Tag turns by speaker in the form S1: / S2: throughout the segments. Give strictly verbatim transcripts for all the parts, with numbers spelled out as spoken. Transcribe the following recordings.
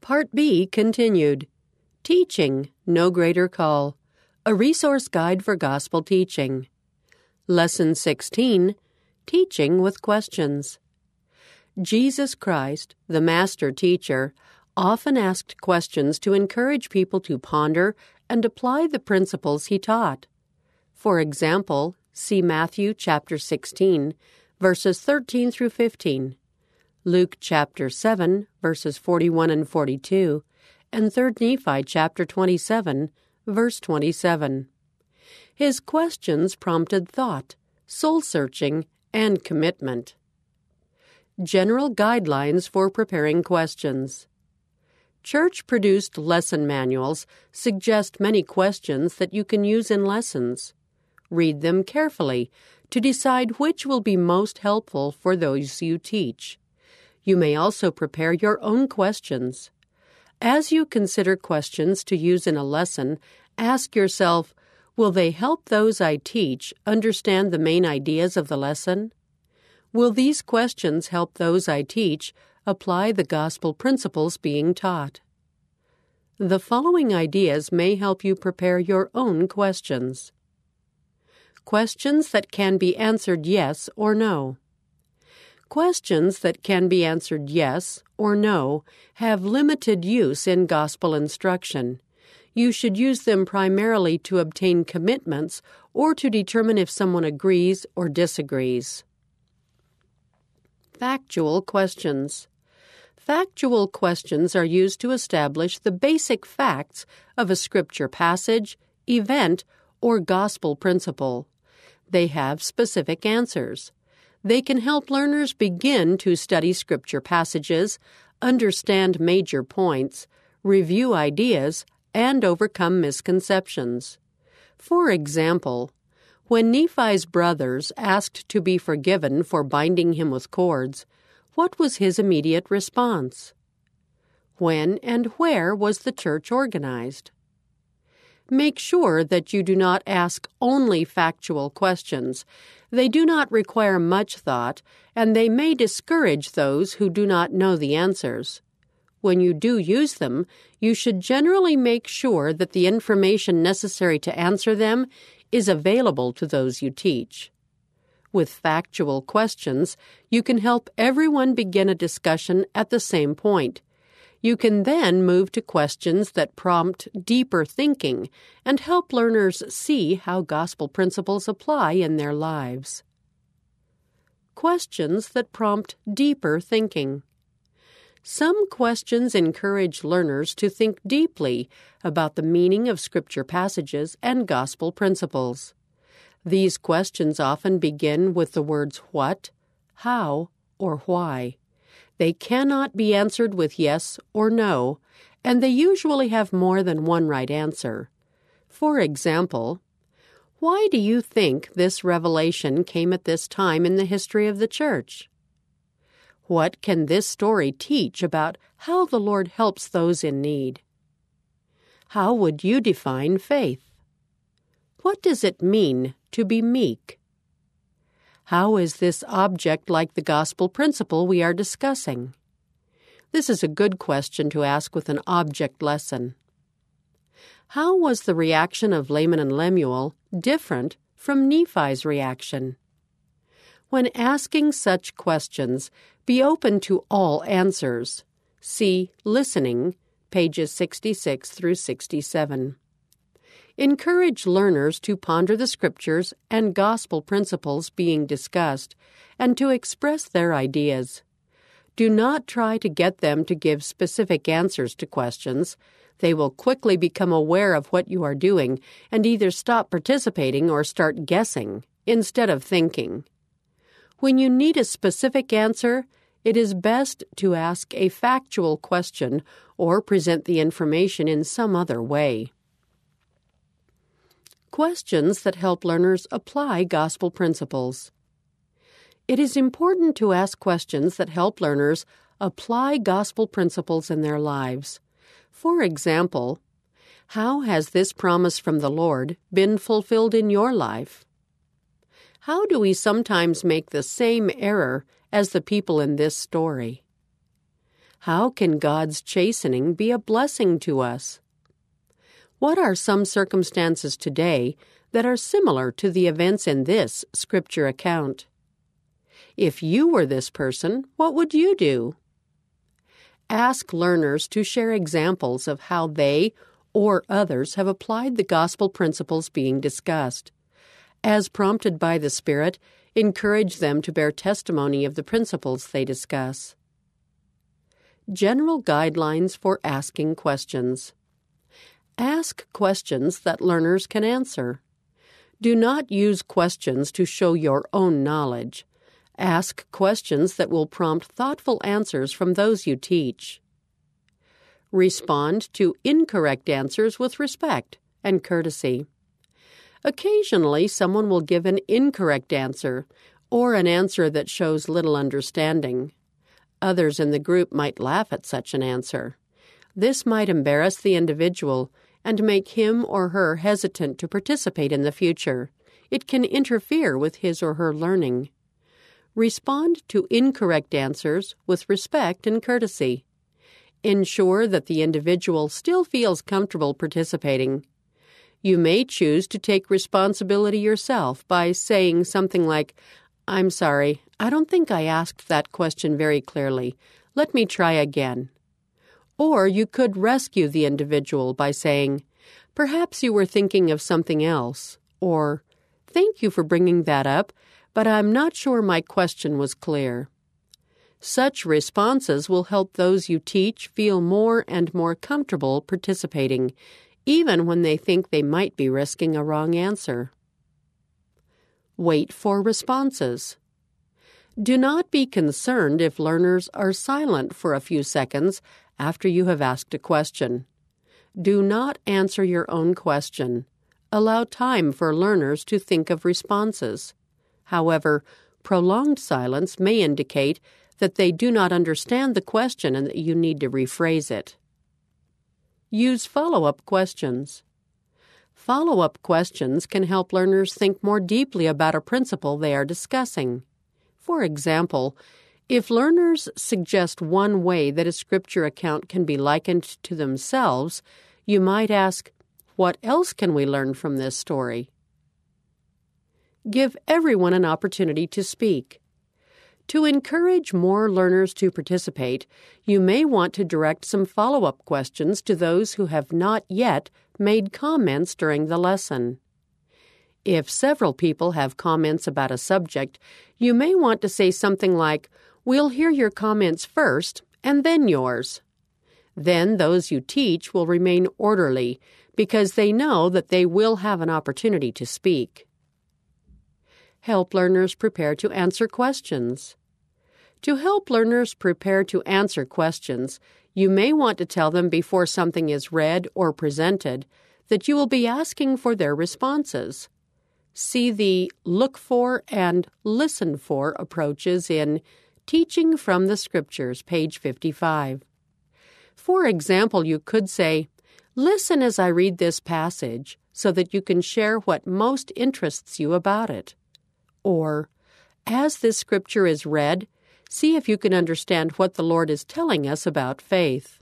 S1: Part B continued. Teaching, No Greater Call. A resource guide for gospel teaching. Lesson sixteen, Teaching with Questions. Jesus Christ, the master teacher, often asked questions to encourage people to ponder and apply the principles he taught. For example, see Matthew chapter sixteen, verses thirteen through fifteen, Luke chapter seven, verses forty-one and forty-two, and Third Nephi chapter twenty-seven, verse twenty-seven. His questions prompted thought, soul-searching, and commitment. General guidelines for preparing questions. Church-produced lesson manuals suggest many questions that you can use in lessons. Read them carefully to decide which will be most helpful for those you teach. You may also prepare your own questions. As you consider questions to use in a lesson, ask yourself, will they help those I teach understand the main ideas of the lesson? Will these questions help those I teach apply the gospel principles being taught? The following ideas may help you prepare your own questions. Questions that can be answered yes or no. Questions that can be answered yes or no have limited use in gospel instruction. You should use them primarily to obtain commitments or to determine if someone agrees or disagrees. Factual questions. Factual questions are used to establish the basic facts of a scripture passage, event, or gospel principle. They have specific answers. They can help learners begin to study scripture passages, understand major points, review ideas, and overcome misconceptions. For example, when Nephi's brothers asked to be forgiven for binding him with cords, what was his immediate response? When and where was the church organized? Make sure that you do not ask only factual questions. They do not require much thought, and they may discourage those who do not know the answers. When you do use them, you should generally make sure that the information necessary to answer them is available to those you teach. With factual questions, you can help everyone begin a discussion at the same point. You can then move to questions that prompt deeper thinking and help learners see how gospel principles apply in their lives. Questions that prompt deeper thinking. Some questions encourage learners to think deeply about the meaning of scripture passages and gospel principles. These questions often begin with the words what, how, or why. They cannot be answered with yes or no, and they usually have more than one right answer. For example, why do you think this revelation came at this time in the history of the church? What can this story teach about how the Lord helps those in need? How would you define faith? What does it mean to be meek? How is this object like the gospel principle we are discussing? This is a good question to ask with an object lesson. How was the reaction of Laman and Lemuel different from Nephi's reaction? When asking such questions, be open to all answers. See Listening, pages sixty-six through sixty-seven. Encourage learners to ponder the scriptures and gospel principles being discussed and to express their ideas. Do not try to get them to give specific answers to questions. They will quickly become aware of what you are doing and either stop participating or start guessing instead of thinking. When you need a specific answer, it is best to ask a factual question or present the information in some other way. Questions that help learners apply gospel principles. It is important to ask questions that help learners apply gospel principles in their lives. For example, how has this promise from the Lord been fulfilled in your life? How do we sometimes make the same error as the people in this story? How can God's chastening be a blessing to us? What are some circumstances today that are similar to the events in this Scripture account? If you were this person, what would you do? Ask learners to share examples of how they or others have applied the gospel principles being discussed. As prompted by the Spirit, encourage them to bear testimony of the principles they discuss. General guidelines for asking questions. Ask questions that learners can answer. Do not use questions to show your own knowledge. Ask questions that will prompt thoughtful answers from those you teach. Respond to incorrect answers with respect and courtesy. Occasionally, someone will give an incorrect answer or an answer that shows little understanding. Others in the group might laugh at such an answer. This might embarrass the individual and make him or her hesitant to participate in the future. It can interfere with his or her learning. Respond to incorrect answers with respect and courtesy. Ensure that the individual still feels comfortable participating. You may choose to take responsibility yourself by saying something like, "I'm sorry, I don't think I asked that question very clearly. Let me try again." Or you could rescue the individual by saying, "Perhaps you were thinking of something else," or "Thank you for bringing that up, but I'm not sure my question was clear." Such responses will help those you teach feel more and more comfortable participating, even when they think they might be risking a wrong answer. Wait for responses. Do not be concerned if learners are silent for a few seconds after you have asked a question. Do not answer your own question. Allow time for learners to think of responses. However, prolonged silence may indicate that they do not understand the question and that you need to rephrase it. Use follow-up questions. Follow-up questions can help learners think more deeply about a principle they are discussing. For example, if learners suggest one way that a Scripture account can be likened to themselves, you might ask, "What else can we learn from this story?" Give everyone an opportunity to speak. To encourage more learners to participate, you may want to direct some follow-up questions to those who have not yet made comments during the lesson. If several people have comments about a subject, you may want to say something like, "We'll hear your comments first, and then yours." Then those you teach will remain orderly because they know that they will have an opportunity to speak. Help learners prepare to answer questions. To help learners prepare to answer questions, you may want to tell them before something is read or presented that you will be asking for their responses. See the look for and listen for approaches in Teaching from the Scriptures, page fifty-five. For example, you could say, "Listen as I read this passage so that you can share what most interests you about it." Or, "As this Scripture is read, see if you can understand what the Lord is telling us about faith."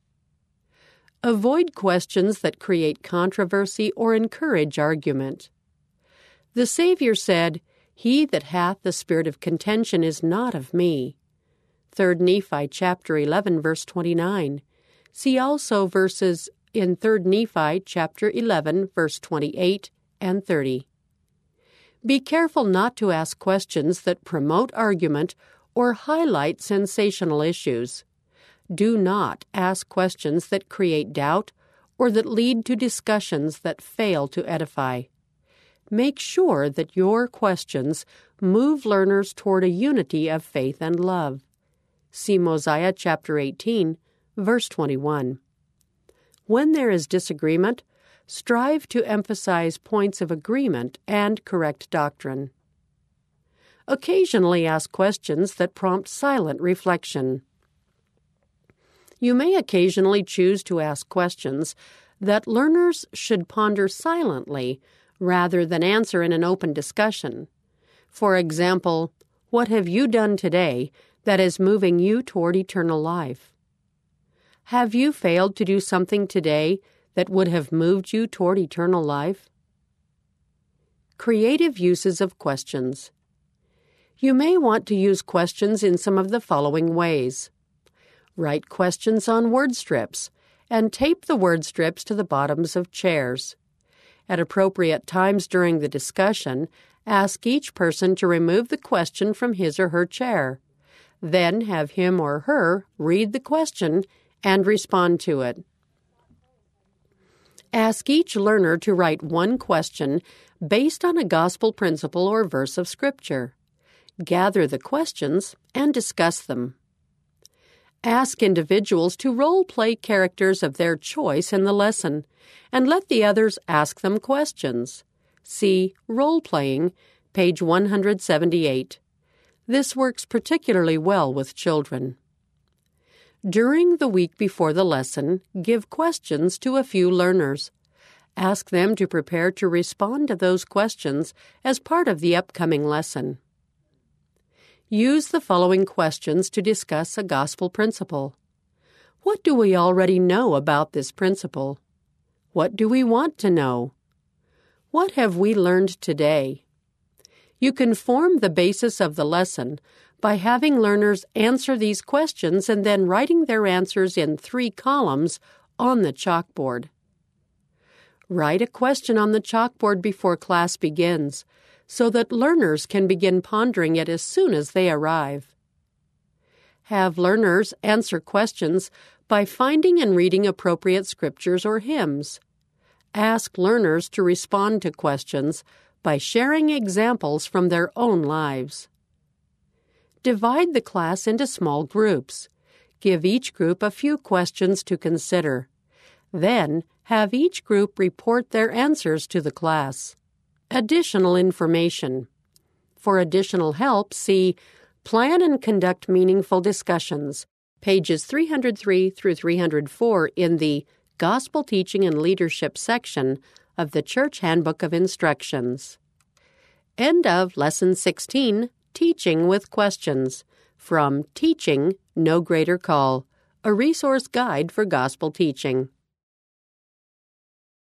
S1: Avoid questions that create controversy or encourage argument. The Savior said, "He that hath the spirit of contention is not of me." Third Nephi chapter eleven, verse twenty-nine. See also verses in Third Nephi chapter eleven, verse twenty-eight and thirty. Be careful not to ask questions that promote argument or highlight sensational issues. Do not ask questions that create doubt or that lead to discussions that fail to edify. Make sure that your questions move learners toward a unity of faith and love. See Mosiah chapter eighteen, verse twenty-one. When there is disagreement, strive to emphasize points of agreement and correct doctrine. Occasionally ask questions that prompt silent reflection. You may occasionally choose to ask questions that learners should ponder silently rather than answer in an open discussion. For example, what have you done today that is moving you toward eternal life? Have you failed to do something today that would have moved you toward eternal life? Creative uses of questions. You may want to use questions in some of the following ways. Write questions on word strips and tape the word strips to the bottoms of chairs. At appropriate times during the discussion, ask each person to remove the question from his or her chair. Then have him or her read the question and respond to it. Ask each learner to write one question based on a gospel principle or verse of Scripture. Gather the questions and discuss them. Ask individuals to role-play characters of their choice in the lesson, and let the others ask them questions. See Role-Playing, page one hundred seventy-eight. This works particularly well with children. During the week before the lesson, give questions to a few learners. Ask them to prepare to respond to those questions as part of the upcoming lesson. Use the following questions to discuss a gospel principle. What do we already know about this principle? What do we want to know? What have we learned today? You can form the basis of the lesson by having learners answer these questions and then writing their answers in three columns on the chalkboard. Write a question on the chalkboard before class begins, so that learners can begin pondering it as soon as they arrive. Have learners answer questions by finding and reading appropriate scriptures or hymns. Ask learners to respond to questions by sharing examples from their own lives. Divide the class into small groups. Give each group a few questions to consider. Then, have each group report their answers to the class. Additional information. For additional help, see Plan and Conduct Meaningful Discussions, pages three hundred three through three hundred four in the Gospel Teaching and Leadership section of the Church Handbook of Instructions. End of Lesson sixteen, Teaching with Questions, from Teaching, No Greater Call, a resource guide for gospel teaching.